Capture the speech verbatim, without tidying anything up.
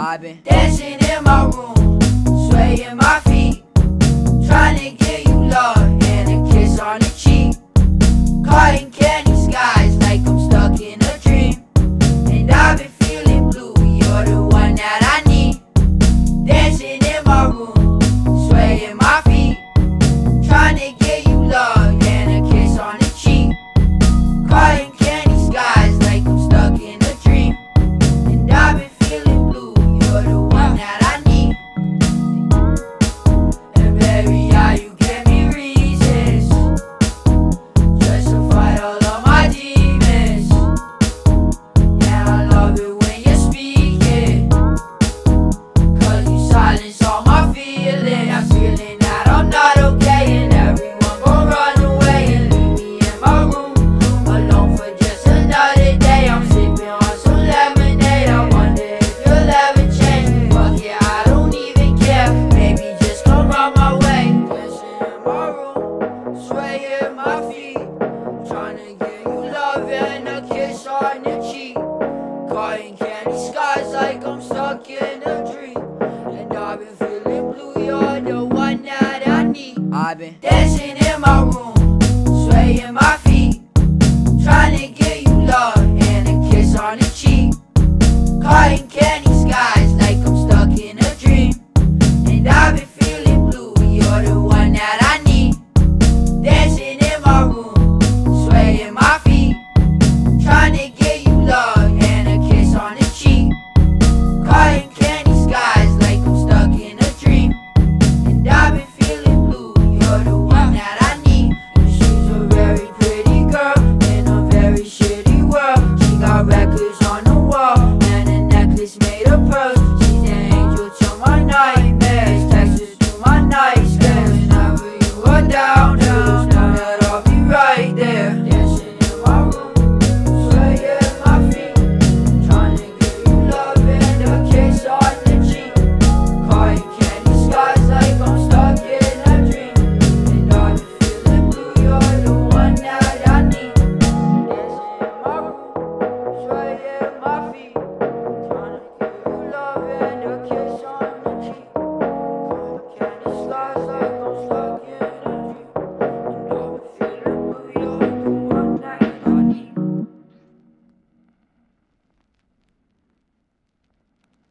I've been dancing in my room, swaying my feet, trying to get you love and a kiss on the cheek. Caught in candy skies like I'm stuck in a dream, and I've been feeling blue, you're the one that I need. Dancing in my room, swaying my feet, trying to get you love and a kiss on the cheek. Caught in candy skies like I'm stuck in a dream, and I've been feeling blue, you're the one that I need. And baby, how you give me reasons just to fight all of my demons. Yeah, I love it when you're speaking, cause you silence all my feelings. I'm feeling that I'm not okay, and everyone gon' run away and leave me in my room alone for just another day. I'm sipping on some lemonade, I wonder if you'll ever change. Fuck yeah, I don't even care, maybe just come round my way. Dancing in my room, swaying my feet, trying to get you love and a kiss on your cheek. Caught in candy skies like I'm stuck in a dream, and I've been feeling blue, you're the one that I need. I've been dancing in my room,